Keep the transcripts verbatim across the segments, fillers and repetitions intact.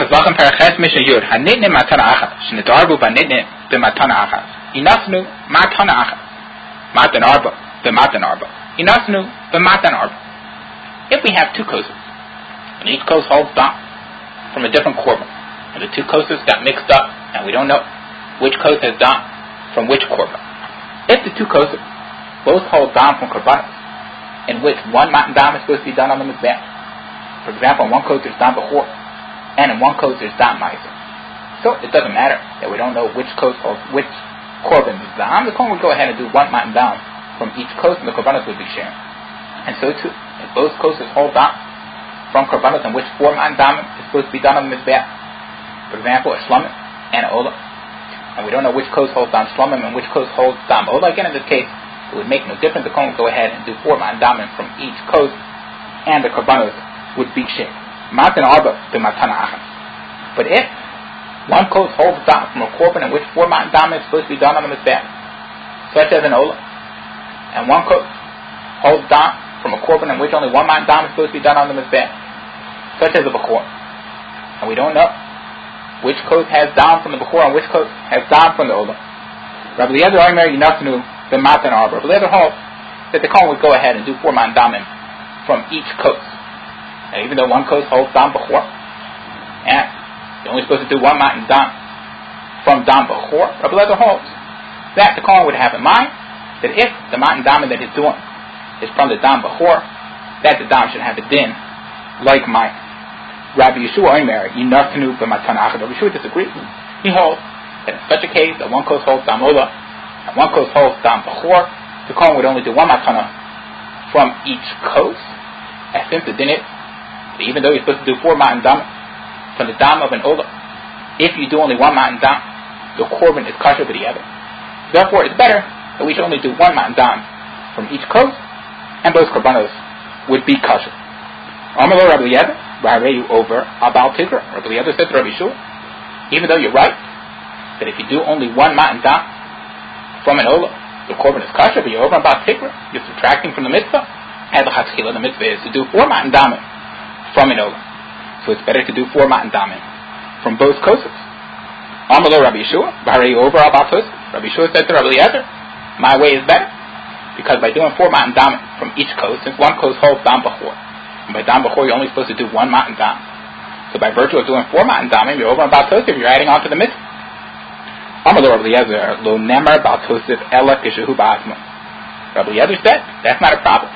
Chazlachim Paraches Mishnah Yud Hanitne Matana Achas Shnedarbu Banitne B'Matana Achas Inasnu Matana Achas Matan Arba B'Matan Arba Inasnu B'Matan Arba. If we have two kosas and each kos holds dam from a different korban, and the two kosas got mixed up and we don't know which kos has dam from which korban. If the two kosas both hold dam from korbanos, in which one matan dam is supposed to be done on the mizbeach. For example, in one kos there's dam bechor, and in one kos there's dam ma'aser. So it doesn't matter that we don't know which kos holds which korban is dam. The korban would go ahead and do one matan dam from each kos, and the korbanos would be sharing. And so too, if both koses hold dam from korbanos in which four matan dam is supposed to be done on the mizbeach. For example, a shlomim and a olah, and we don't know which kos holds dam shlomim and which kos holds dam olah. Again, in this case, it would make no difference. The kohen would go ahead and do four matan dam from each kos, and the korbanos would be shared. Matan arba b'matana achas. But if one kos holds dam from a korban in which four matan dam is supposed to be done on the mizbeach, such as an olah, and one kos holds dam from a korban in which only one matan dam is supposed to be done on the mizbeach, such as a bechor, and we don't know which kos has dam from the bechor and which kos has dam from the olah. Rabbi Eliezer Omer Yinasnu b'Matan Arba. Rabbi Eliezer holds that the kohen would go ahead and do four matan damim from each kos. And even though one kos holds dam bechor, and you're only supposed to do one matan dam from dam bechor, Rabbi Eliezer holds that the kohen would have in mind that if the matan dam that he's doing is from the dam bechor, that the dam should have a din like mine. Rabbi Yeshua Omer Yinasnu b'Matan Achad. Rabbi Yeshua disagrees. He holds that in such a case that one kos holds dam olah and one kos holds dam bechor, the kohen would only do one matana from each kos. And since the din is, even though you're supposed to do four matan dam from the dam of an olah, if you do only one matan dam, the korban is kosher for the other. Therefore, it's better that we should only do one matan dam from each kos, and those korbanos would be kosher. Amar Rabbi Eliezer, V'harei over Abal Tigra. Rabbi Eliezer said to Rabbi Yeshua, even though you're right that if you do only one matan dam from an olah, the korban is kosher, but you're over Abal Tigra, you're subtracting from the mitzvah. And the chatzchila, the mitzvah is to do four matan damim from an olah. So it's better to do four matan damim from both kosas. Amar Rabbi Yeshua, V'harei over Abal Tosef. Rabbi Yeshua said to Rabbi Eliezer, my way is better, because by doing four matan damim from each kos, since one kos holds dam bechor, and by dam bechor you're only supposed to do one matan dam. So by virtue of doing four matan damim, you're over Abal Tosef, you're adding on to the mitzvah. Amar Rabbi Eliezer, lo nemar Abal Tosef ela kishehu ba'atzmo. Rabbi Eliezer said, that's not a problem,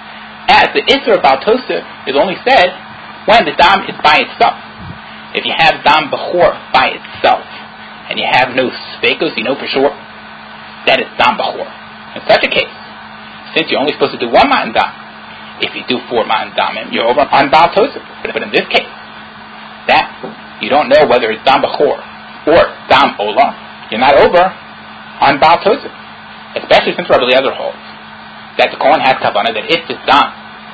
as the Isser of Baal Tosef is only said when the dam is by itself. If you have dam bechor by itself, and you have no sfekos, you know for sure that it's dam bechor. In such a case, since you're only supposed to do one matan dam, if you do four matan damim, you're over on Baal Tosef. But in this case, that you don't know whether it's dam bechor or dam olah, you're not over on Baal Tosef. Especially since Rabbi Eliezer holds that the kohen has kavanah that if this dam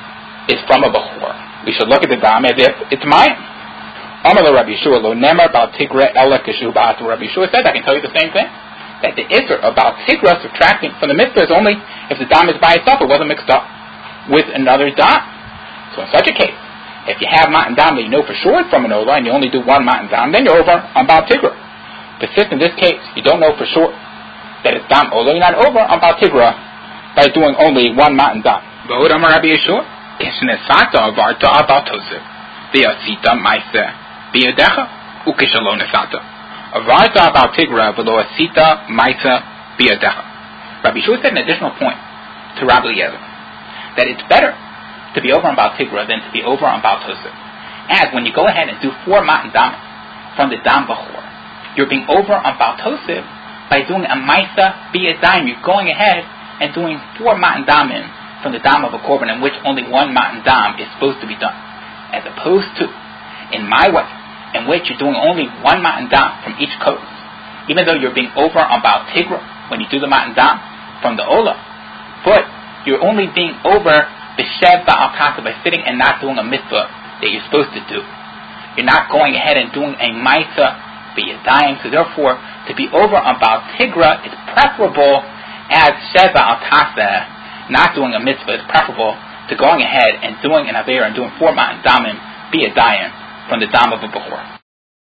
is from a bechor, we should look at the dam as if it's mine. Amar Rabbi Yeshua lo nemar Baal Tigra ela kishu ba'atu. Rabbi Yeshua said, I can tell you the same thing, that the isser of Baal Tigra subtracting from the mitzvah is only if the dam is by itself, it wasn't mixed up with another dam. So in such a case, if you have matan dam that you know for sure it's from an olah and you only do one matan dam, then you're over on Baal Tigra. But since in this case you don't know for sure that it's dam olah, you're not over on Baal Tigra by doing only one matan dam. V'od Amar Rabbi Yeshua, Kishenesata avarta Abal Tosef, v'yasita ma'aseh biyadecha, ukishalon nesata. Avarta Abal Tigra v'lo asita ma'aseh biyadecha. Rabbi Yeshua said an additional point to Rabbi Eliezer, that it's better to be over on Baal Tigra than to be over on Baal Tosef. As when you go ahead and do four matan dam from the dam bechor, you're being over on Baal Tosef by doing a ma'aseh biyadayim. You're going ahead and doing four matan damim from the dam of a korban in which only one matan dam is supposed to be done, as opposed to in my way, in which you're doing only one matan dam from each kos, even though you're being over on Baal Tigra when you do the matan dam from the olah, but you're only being over the shev ba'al kasa by sitting and not doing a mitzvah that you're supposed to do. You're not going ahead and doing a ma'aseh b'yadayim, so therefore to be over on Baal Tigra is preferable. As Sheva al Tasa, not doing a mitzvah is preferable to going ahead and doing an Aveira and doing four matan damim biyadayim from the dam of a bechor.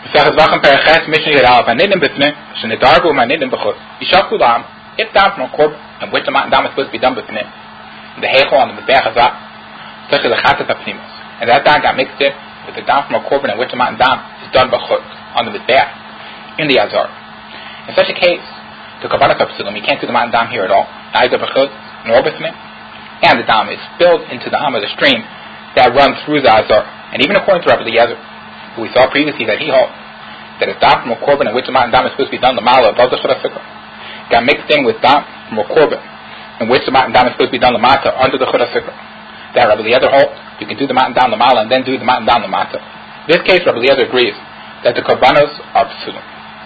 Mesechus Vachim Paraches Mishnah Yedal V'Nidnim B'Fnim Shenidargu V'Nidnim B'Chutz Yishal Kulam if down from a korban and which the matan dam is supposed to be done B'Fnim the Heichel on the Mizbeach Hazak such as the Chatas HaPnimus and that dam got mixed in with the dam from a korban and which the matan dam is done B'Chutz on the Mizbeach in the Azar. In such a case, the Kabbalah Kapsulim, you can't do the matan dam here at all, neither B'Chutz nor B'Fnim, and the dam is spilled into the Am of the stream that runs through the Azar. And even according to Rabbi Eliezer, who we saw previously that he holds that a dam from a korban in which the matan dam is supposed to be done the mala above the Chutz HaSikra got mixed in with dam from a korban in which the matan dam is supposed to be done the mata under the Chutz HaSikra. That Rabbi Eliezer holds you can do the matan dam the mala and then do the matan dam the mata. In this case, Rabbi Eliezer agrees that the korbanos are psulim,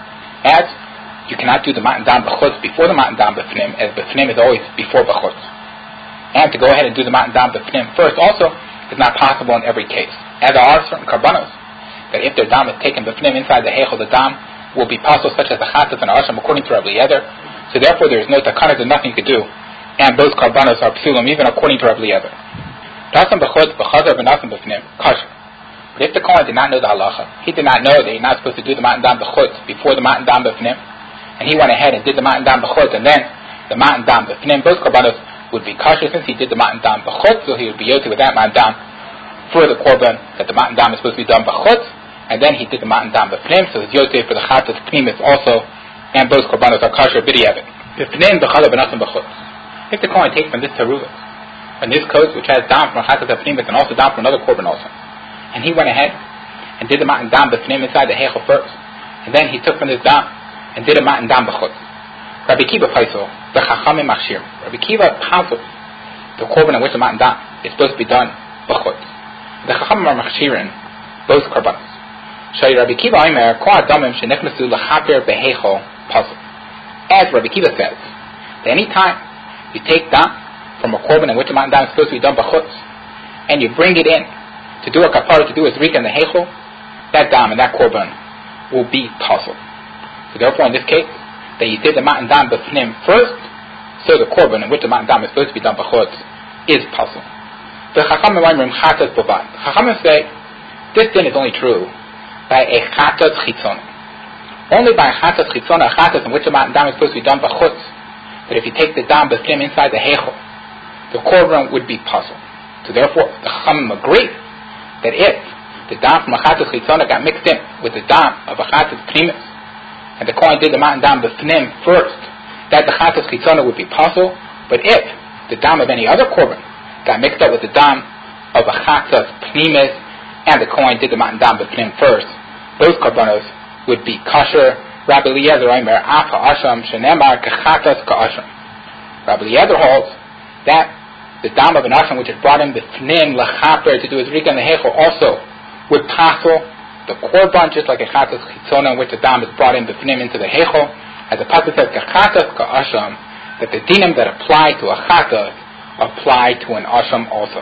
as you cannot do the matan dam b'chutz before the matan dam b'fnim, as b'fnim is always before b'chutz. And to go ahead and do the matan dam b'fnim first also is not possible in every case. As there are certain korbanos that if their dam is taken b'fnim inside the heichel, the dam will be possible, such as the chatas and asham, according to Rabbi Eliezer. So therefore, there is no takana, there's nothing to do, and those korbanos are psulim, even according to Rabbi Eliezer. Tasam b'chutz b'chazar v'nasam b'fnim kasher. But if the Kohen did not know the halacha, he did not know that he's not supposed to do the matan dam b'chutz before the matan dam b'fnim, and he went ahead and did the matan dam b'chutz and then the matan dam b'fnim, those korbanos would be kasher since he did the matan dam b'chutz, so he would be yoti with that matan dam for the korban that the matan dam is supposed to be done b'chutz, and then he did the matan dam b'fnim, so his yoti for the chatas pnimis also, and those korbanos are kasher b'diavad. B'fnim b'chalav v'nasam b'chutz. If the Kohen takes from this teruva, and this coat which has dam from chatas pnimis and also dam from another korban also, and he went ahead and did the matan dam b'fnim inside the heichel first, and then he took from this dam and did a matan dam b'chutz. Rabbi Kiva Paisel, the Chachamim Machshir. Rabbi Kiva counsels the korban in which the matan dam is supposed to be done b'chutz. The Chachamim are Machshirin both korbanos. Shai Rabbi Kiva Omer Ko Adamim Shenichnasu L'Chaper Beheichel Puzzle. As Rabbi Kiva says, that any time you take dam from a korban in which the matan dam is supposed to be done b'chutz, and you bring it in to do a kapara, to do a zrika in the heichel, that dam and that korban will be puzzle. So therefore, in this case, that you did the matan dam b'fnim first, so the korban in which the matan dam is supposed to be done b'chutz is puzzle. The Chachamim Oimrim chatas b'vad. Chachamim say this din is only true by a chatas chitzona. Only by a chatas chitzona, a chatas in which the matan dam is supposed to be done b'chutz, that if you take the dam b'fnim inside the heichel, the korban would be puzzle. So therefore, the Chachamim agree that if the dam from a chatas chitzona got mixed in with the dam of a chatas pnimis, and the Kohen did the matan dam b'fnim first, that the chatas chitzona would be puzzle. But if the dam of any other korban got mixed up with the dam of a chatas pnimis, and the Kohen did the matan dam b'fnim first, those korbanos would be kasher. Rabbi Eliezer Omer Afa Asham Shenemar Kechatas Ka'asham. Rabbi Eliezer holds that the dam of an asham which is brought in b'fnim l'chaper to do his rika in the heichel also would passel the korban, just like a chatas chitzona in which the dam is brought in b'fnim into the heichel, as the pasuk says kechatas ka'asham, that the dinim that apply to a chatas apply to an asham also.